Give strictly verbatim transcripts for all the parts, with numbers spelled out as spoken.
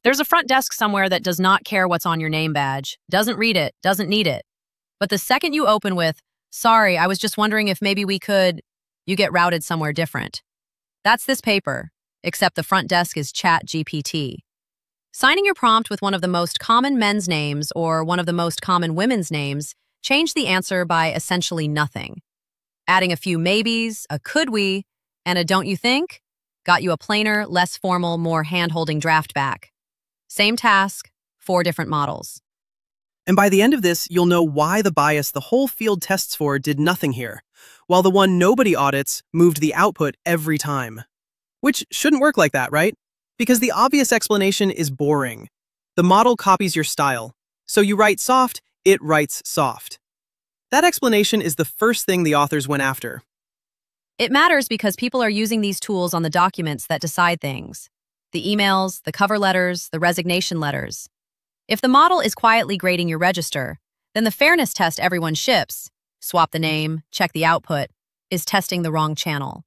There's a front desk somewhere that does not care what's on your name badge, doesn't read it, doesn't need it. But the second you open with, "Sorry, I was just wondering if maybe we could," you get routed somewhere different. That's this paper, except the front desk is ChatGPT. Signing your prompt with one of the most common men's names or one of the most common women's names changed the answer by essentially nothing. Adding a few maybes, a could we, and a don't you think got you a plainer, less formal, more hand-holding draft back. Same task, four different models. And by the end of this, you'll know why the bias the whole field tests for did nothing here, while the one nobody audits moved the output every time. Which shouldn't work like that, right? Because the obvious explanation is boring. The model copies your style. So you write soft, it writes soft. That explanation is the first thing the authors went after. It matters because people are using these tools on the documents that decide things. The emails, the cover letters, the resignation letters. If the model is quietly grading your register, then the fairness test everyone ships, swap the name, check the output, is testing the wrong channel.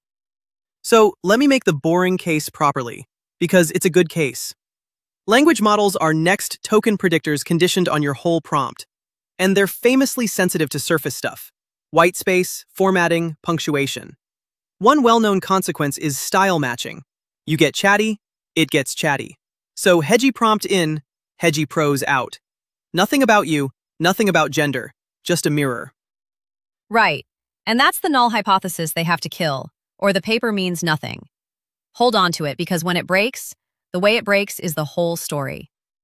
So let me make the boring case properly, because it's a good case. Language models are next token predictors conditioned on your whole prompt, and they're famously sensitive to surface stuff: white space, formatting, punctuation. One well-known consequence is style matching. You get chatty, it gets chatty. So hedgy prompt in, hedgy prose out. Nothing about you, nothing about gender, just a mirror. Right, and that's the null hypothesis they have to kill, or the paper means nothing. Hold on to it, because when it breaks, the way it breaks is the whole story.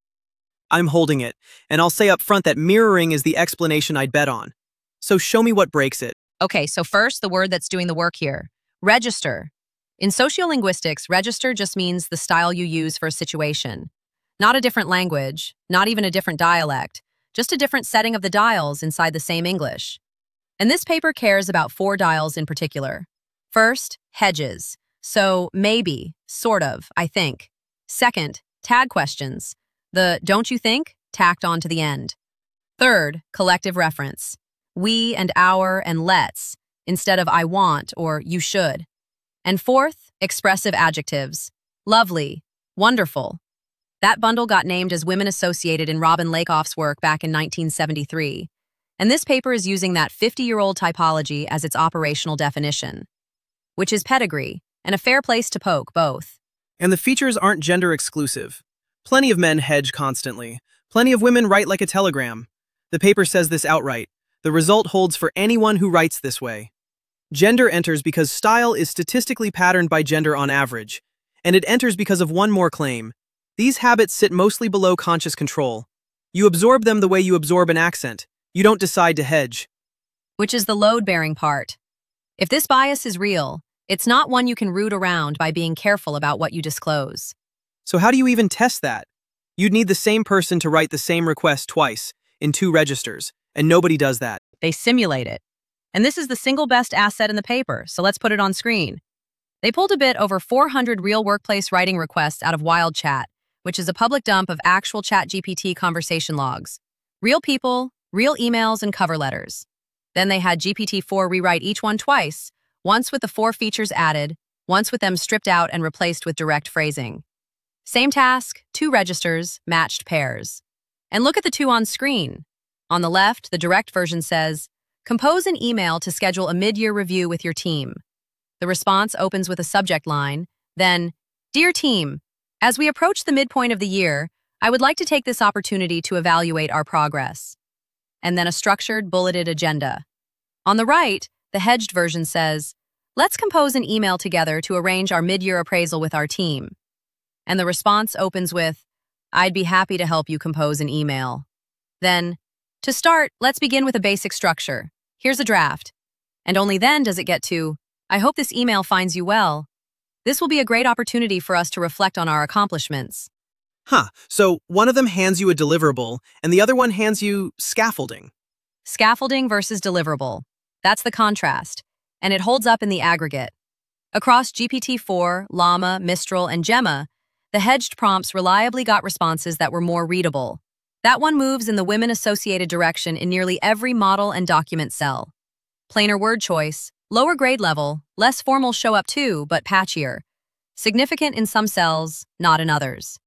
I'm holding it, and I'll say up front that mirroring is the explanation I'd bet on. So show me what breaks it. Okay, so first, the word that's doing the work here. Register. In sociolinguistics, register just means the style you use for a situation. Not a different language, not even a different dialect, just a different setting of the dials inside the same English. And this paper cares about four dials in particular. First, hedges. So maybe, sort of, I think. Second, tag questions. The don't you think tacked on to the end. Third, collective reference. We and our and let's, instead of I want or you should. And fourth, expressive adjectives. Lovely, wonderful. That bundle got named as Women Associated in Robin Lakoff's work back in nineteen seventy-three. And this paper is using that fifty-year-old typology as its operational definition, which is pedigree and a fair place to poke both. And the features aren't gender exclusive. Plenty of men hedge constantly. Plenty of women write like a telegram. The paper says this outright. The result holds for anyone who writes this way. Gender enters because style is statistically patterned by gender on average, and it enters because of one more claim. These habits sit mostly below conscious control. You absorb them the way you absorb an accent. You don't decide to hedge. Which is the load-bearing part. If this bias is real, it's not one you can root around by being careful about what you disclose. So how do you even test that? You'd need the same person to write the same request twice, in two registers, and nobody does that. They simulate it. And this is the single best asset in the paper, so let's put it on screen. They pulled a bit over four hundred real workplace writing requests out of WildChat, which is a public dump of actual ChatGPT conversation logs. Real people, real emails, and cover letters. Then they had G P T four rewrite each one twice, once with the four features added, once with them stripped out and replaced with direct phrasing. Same task, two registers, matched pairs. And look at the two on screen. On the left, the direct version says, compose an email to schedule a mid-year review with your team. The response opens with a subject line, then, Dear team, as we approach the midpoint of the year, I would like to take this opportunity to evaluate our progress. And then a structured, bulleted agenda. On the right, the hedged version says, let's compose an email together to arrange our mid-year appraisal with our team. And the response opens with, I'd be happy to help you compose an email. Then, to start, let's begin with a basic structure. Here's a draft. And only then does it get to, I hope this email finds you well. This will be a great opportunity for us to reflect on our accomplishments. Huh, so one of them hands you a deliverable, and the other one hands you scaffolding. Scaffolding versus deliverable. That's the contrast, and it holds up in the aggregate. Across G P T four, Llama, Mistral, and Gemma, the hedged prompts reliably got responses that were more readable. That one moves in the women-associated direction in nearly every model and document cell. Plainer word choice, lower grade level, less formal show up too, but patchier. Significant in some cells, not in others.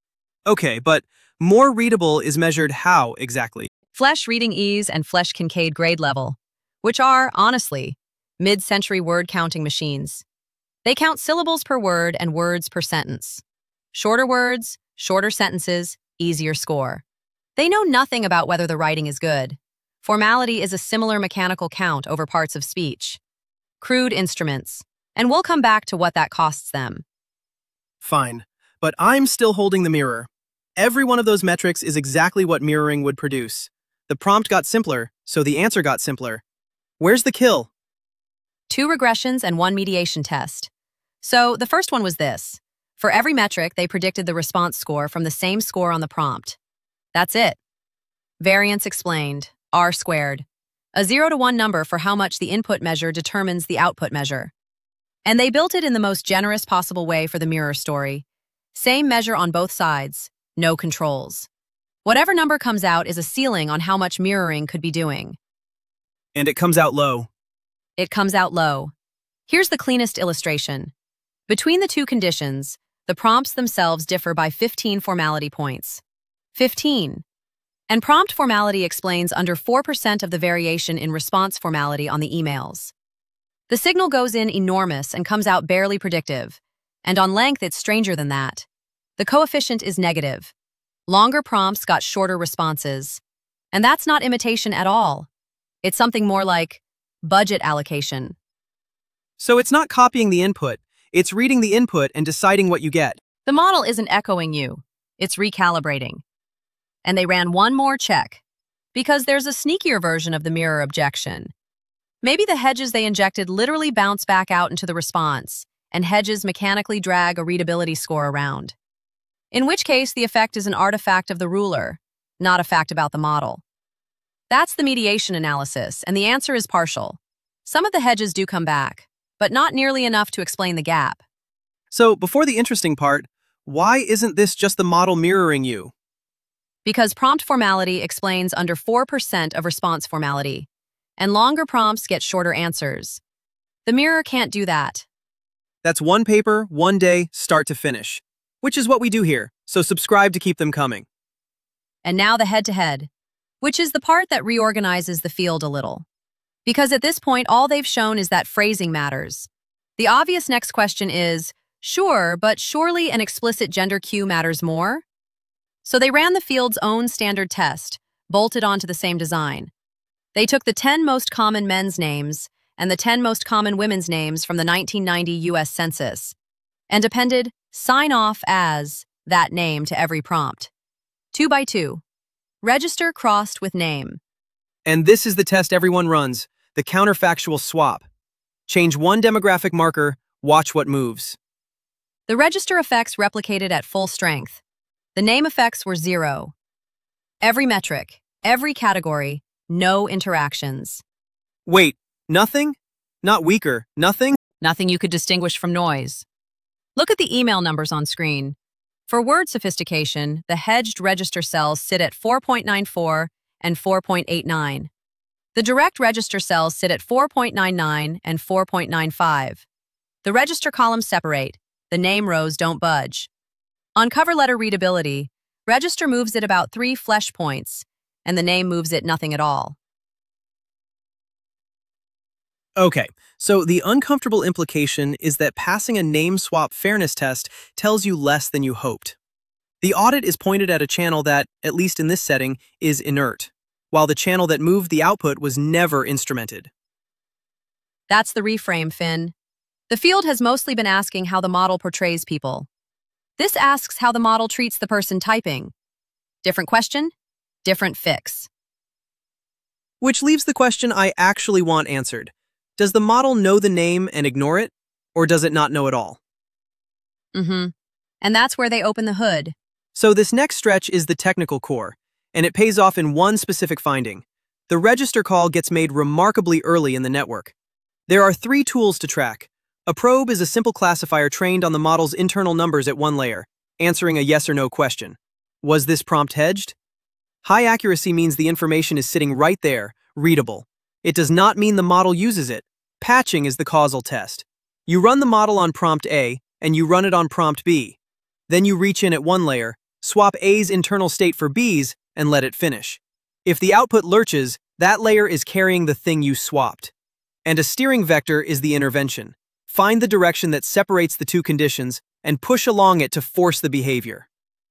Okay, but more readable is measured how exactly? Flesch reading ease and Flesch Kincaid grade level, which are, honestly, mid-century word counting machines. They count syllables per word and words per sentence. Shorter words, shorter sentences, easier score. They know nothing about whether the writing is good. Formality is a similar mechanical count over parts of speech. Crude instruments, and we'll come back to what that costs them. Fine, but I'm still holding the mirror. Every one of those metrics is exactly what mirroring would produce. The prompt got simpler, so the answer got simpler. Where's the kill? Two regressions and one mediation test. So the first one was this. For every metric, they predicted the response score from the same score on the prompt. That's it. Variance explained, R squared. A zero to one number for how much the input measure determines the output measure. And they built it in the most generous possible way for the mirror story. Same measure on both sides, no controls. Whatever number comes out is a ceiling on how much mirroring could be doing. And it comes out low. It comes out low. Here's the cleanest illustration. Between the two conditions, the prompts themselves differ by fifteen formality points. fifteen. And prompt formality explains under four percent of the variation in response formality on the emails. The signal goes in enormous and comes out barely predictive, and on length it's stranger than that. The coefficient is negative. Longer prompts got shorter responses. And that's not imitation at all. It's something more like budget allocation. So it's not copying the input, it's reading the input and deciding what you get. The model isn't echoing you, it's recalibrating. And they ran one more check, because there's a sneakier version of the mirror objection. Maybe the hedges they injected literally bounce back out into the response, and hedges mechanically drag a readability score around. In which case, the effect is an artifact of the ruler, not a fact about the model. That's the mediation analysis, and the answer is partial. Some of the hedges do come back, but not nearly enough to explain the gap. So, before the interesting part, why isn't this just the model mirroring you? Because prompt formality explains under four percent of response formality, and longer prompts get shorter answers. The mirror can't do that. That's one paper, one day, start to finish. Which is what we do here, so subscribe to keep them coming. And now the head-to-head, which is the part that reorganizes the field a little. Because at this point, all they've shown is that phrasing matters. The obvious next question is, sure, but surely an explicit gender cue matters more? So they ran the field's own standard test, bolted onto the same design. They took the ten most common men's names and the ten most common women's names from the nineteen ninety U S Census, and appended sign off as that name to every prompt. Two by two. Register crossed with name. And this is the test everyone runs, the counterfactual swap. Change one demographic marker, watch what moves. The register effects replicated at full strength. The name effects were zero. Every metric, every category, no interactions. Wait, nothing? Not weaker, nothing? Nothing you could distinguish from noise. Look at the email numbers on screen. For word sophistication, the hedged register cells sit at four point nine four and four point eight nine. The direct register cells sit at four point nine nine and four point nine five. The register columns separate. The name rows don't budge. On cover letter readability, register moves it about three Flesch points, and the name moves it nothing at all. Okay, so the uncomfortable implication is that passing a name swap fairness test tells you less than you hoped. The audit is pointed at a channel that, at least in this setting, is inert, while the channel that moved the output was never instrumented. That's the reframe, Finn. The field has mostly been asking how the model portrays people. This asks how the model treats the person typing. Different question, different fix. Which leaves the question I actually want answered. Does the model know the name and ignore it, or does it not know at all? Mm-hmm. And that's where they open the hood. So this next stretch is the technical core, and it pays off in one specific finding. The register call gets made remarkably early in the network. There are three tools to track. A probe is a simple classifier trained on the model's internal numbers at one layer, answering a yes or no question. Was this prompt hedged? High accuracy means the information is sitting right there, readable. It does not mean the model uses it. Patching is the causal test. You run the model on prompt A, and you run it on prompt B. Then you reach in at one layer, Swap A's internal state for B's and let it finish. If the output lurches, that layer is carrying the thing you swapped. And a steering vector is the intervention. Find the direction that separates the two conditions and push along it to force the behavior.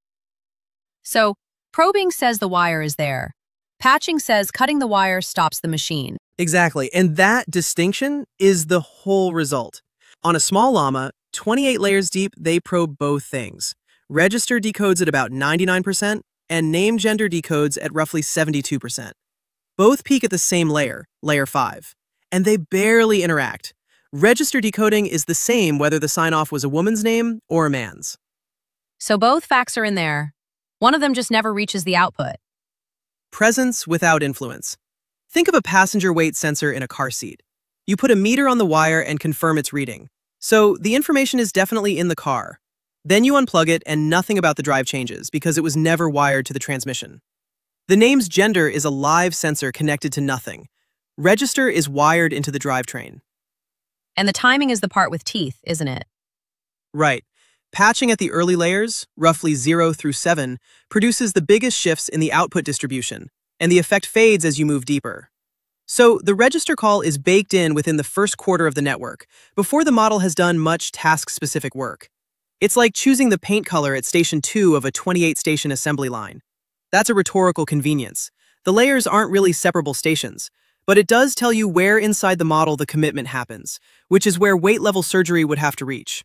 So, probing says the wire is there. Patching says cutting the wire stops the machine. Exactly, and that distinction is the whole result. On a small llama, twenty-eight layers deep, they probe both things. Register decodes at about ninety-nine percent, and name gender decodes at roughly seventy-two percent. Both peak at the same layer, layer five, and they barely interact. Register decoding is the same whether the sign-off was a woman's name or a man's. So both facts are in there. One of them just never reaches the output. Presence without influence. Think of a passenger weight sensor in a car seat. You put a meter on the wire and confirm its reading. So the information is definitely in the car. Then you unplug it and nothing about the drive changes because it was never wired to the transmission. The name's gender is a live sensor connected to nothing. Register is wired into the drivetrain. And the timing is the part with teeth, isn't it? Right. Patching at the early layers, roughly zero through seven, produces the biggest shifts in the output distribution, and the effect fades as you move deeper. So the register call is baked in within the first quarter of the network, before the model has done much task-specific work. It's like choosing the paint color at station two of a twenty-eight station assembly line. That's a rhetorical convenience. The layers aren't really separable stations, but it does tell you where inside the model the commitment happens, which is where weight level surgery would have to reach.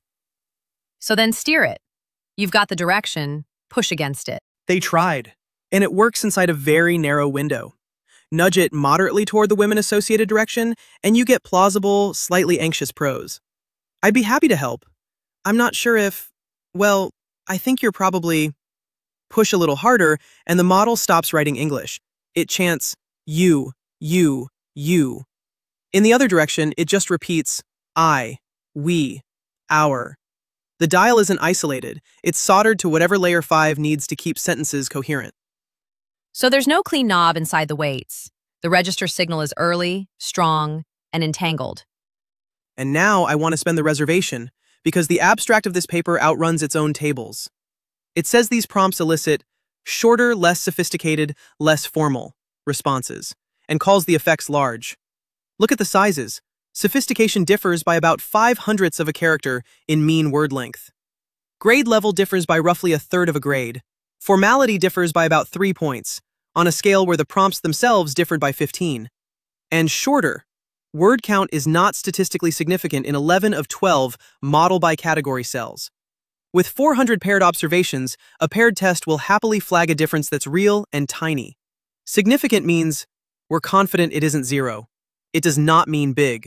So then steer it. You've got the direction, push against it. They tried, and it works inside a very narrow window. Nudge it moderately toward the women-associated direction, and you get plausible, slightly anxious prose. I'd be happy to help. I'm not sure if, well, I think you're probably... Push a little harder, and the model stops writing English. It chants, you, you, you. In the other direction, it just repeats, I, we, our. The dial isn't isolated. It's soldered to whatever layer five needs to keep sentences coherent. So there's no clean knob inside the weights. The register signal is early, strong, and entangled. And now I want to spend the reservation, because the abstract of this paper outruns its own tables. It says these prompts elicit shorter, less sophisticated, less formal responses, and calls the effects large. Look at the sizes. Sophistication differs by about five hundredths of a character in mean word length. Grade level differs by roughly a third of a grade. Formality differs by about three points, on a scale where the prompts themselves differed by fifteen. And shorter. Word count is not statistically significant in eleven of twelve model by category cells. With four hundred paired observations, a paired test will happily flag a difference that's real and tiny. Significant means we're confident it isn't zero. It does not mean big.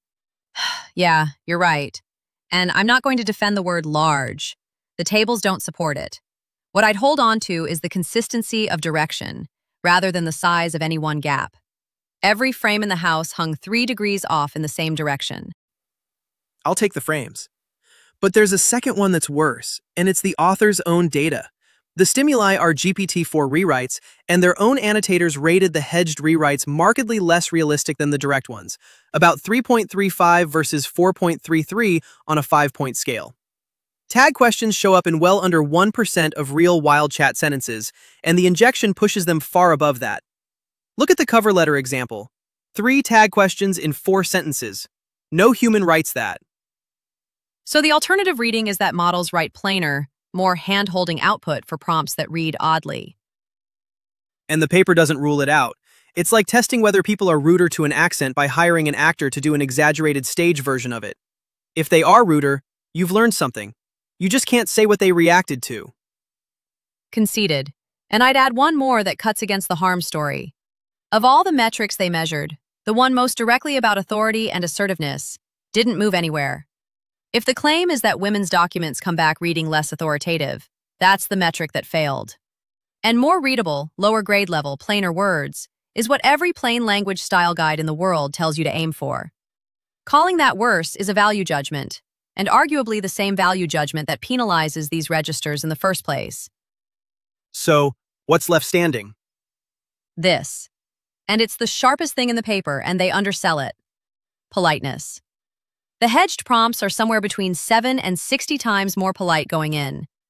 Yeah, you're right. And I'm not going to defend the word large. The tables don't support it. What I'd hold on to is the consistency of direction, rather than the size of any one gap. Every frame in the house hung three degrees off in the same direction. I'll take the frames. But there's a second one that's worse, and it's the author's own data. The stimuli are G P T four rewrites, and their own annotators rated the hedged rewrites markedly less realistic than the direct ones, about three point three five versus four point three three on a five-point scale. Tag questions show up in well under one percent of real wild chat sentences, and the injection pushes them far above that. Look at the cover letter example. Three tag questions in four sentences. No human writes that. So the alternative reading is that models write plainer, more hand-holding output for prompts that read oddly. And the paper doesn't rule it out. It's like testing whether people are ruder to an accent by hiring an actor to do an exaggerated stage version of it. If they are ruder, you've learned something. You just can't say what they reacted to. Conceded. And I'd add one more that cuts against the harm story. Of all the metrics they measured, the one most directly about authority and assertiveness didn't move anywhere. If the claim is that women's documents come back reading less authoritative, that's the metric that failed. And more readable, lower grade level, plainer words is what every plain language style guide in the world tells you to aim for. Calling that worse is a value judgment, and arguably the same value judgment that penalizes these registers in the first place. So, what's left standing? This. And it's the sharpest thing in the paper, and they undersell it. Politeness. The hedged prompts are somewhere between seven and sixty times more polite going in.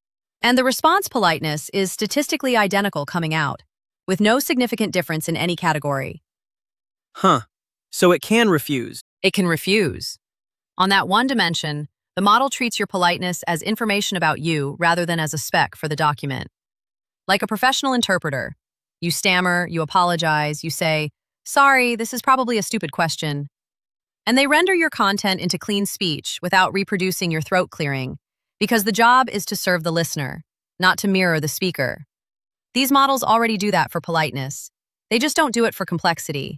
And the response politeness is statistically identical coming out, with no significant difference in any category. Huh. So it can refuse. It can refuse. On that one dimension, the model treats your politeness as information about you rather than as a spec for the document. Like a professional interpreter, you stammer, you apologize, you say, "Sorry, this is probably a stupid question." And they render your content into clean speech without reproducing your throat clearing, because the job is to serve the listener, not to mirror the speaker. These models already do that for politeness. They just don't do it for complexity.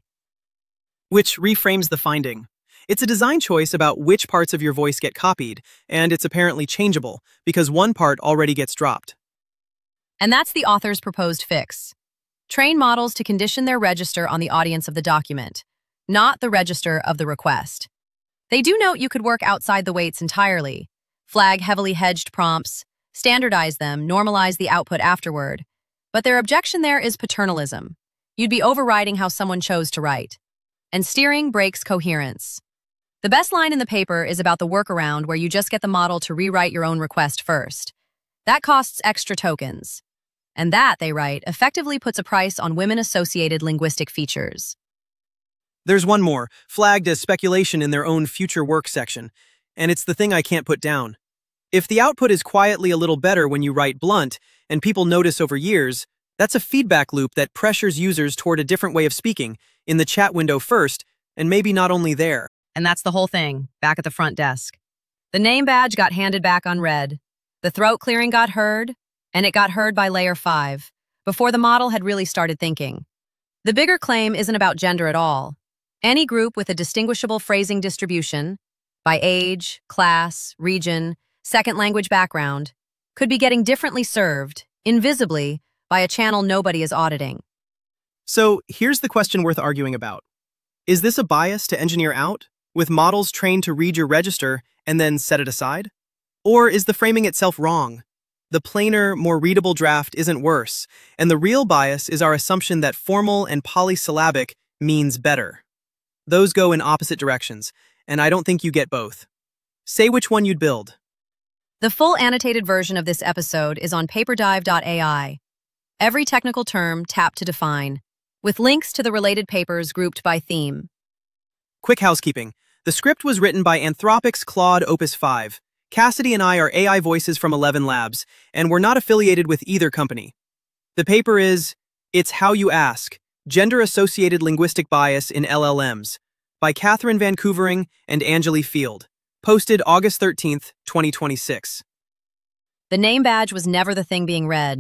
Which reframes the finding. It's a design choice about which parts of your voice get copied, and it's apparently changeable, because one part already gets dropped. And that's the author's proposed fix. Train models to condition their register on the audience of the document, not the register of the request. They do note you could work outside the weights entirely, flag heavily hedged prompts, standardize them, normalize the output afterward. But their objection there is paternalism. You'd be overriding how someone chose to write. And steering breaks coherence. The best line in the paper is about the workaround where you just get the model to rewrite your own request first. That costs extra tokens. And that, they write, effectively puts a price on women-associated linguistic features. There's one more, flagged as speculation in their own future work section, and it's the thing I can't put down. If the output is quietly a little better when you write blunt, and people notice over years, that's a feedback loop that pressures users toward a different way of speaking, in the chat window first, and maybe not only there. And that's the whole thing, back at the front desk. The name badge got handed back unread. The throat clearing got heard, and it got heard by layer five, before the model had really started thinking. The bigger claim isn't about gender at all. Any group with a distinguishable phrasing distribution, by age, class, region, second language background, could be getting differently served, invisibly, by a channel nobody is auditing. So here's the question worth arguing about. Is this a bias to engineer out, with models trained to read your register and then set it aside? Or is the framing itself wrong? The plainer, more readable draft isn't worse, and the real bias is our assumption that formal and polysyllabic means better. Those go in opposite directions, and I don't think you get both. Say which one you'd build. The full annotated version of this episode is on paperdive dot A I. Every technical term tapped to define, with links to the related papers grouped by theme. Quick housekeeping. The script was written by Anthropic's Claude Opus five. Cassidy and I are A I voices from Eleven Labs, and we're not affiliated with either company. The paper is It's How You Ask, Gender-Associated Linguistic Bias in L L Ms, by Catherine Vancouvering and Angeli Field. Posted August thirteenth, twenty twenty-six. The name badge was never the thing being read.